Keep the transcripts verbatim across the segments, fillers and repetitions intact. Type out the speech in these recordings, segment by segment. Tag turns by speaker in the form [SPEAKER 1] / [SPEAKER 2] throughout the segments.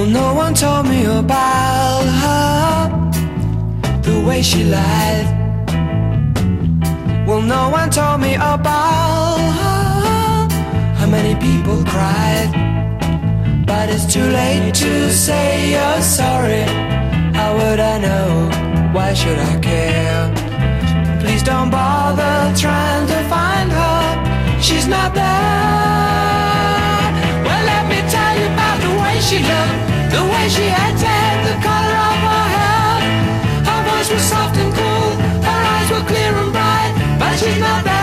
[SPEAKER 1] no one told me about her, the way she lied. Well, no one told me about her, how many people cried. But it's too late to say you're sorry. How would I know? Why should I care? Please don't bother trying to find her. She's not there. Well, let me tell you about the way she looked, the way she acted, the color of her hair. Her voice was soft and cool, her eyes were clear and bright, but she's not there.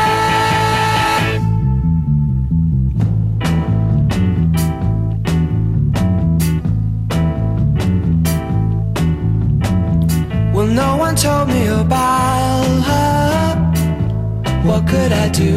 [SPEAKER 1] Well, no one told me about her. What could I do?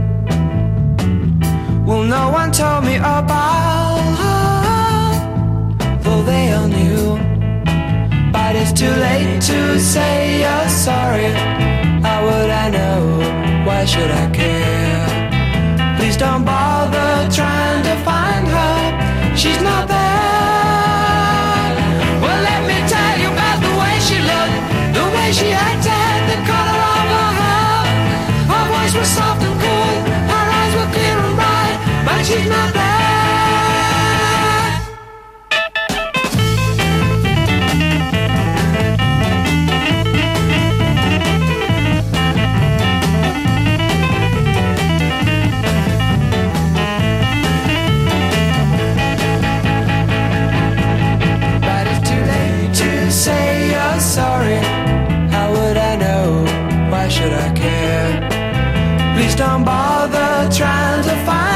[SPEAKER 1] Well, no one told me about her, though they all knew. But it's too late to say you're sorry. How would I know? Why should I care? Please don't bother trying to find her. She's not there. Well, let me tell you about the way she looked, the way she acted, the color of her hair. Her voice was soft and cool, her eyes were clear and bright, but she's not there. But it's too late to say you're sorry. How would I know? Why should I care? Please don't bother trying to find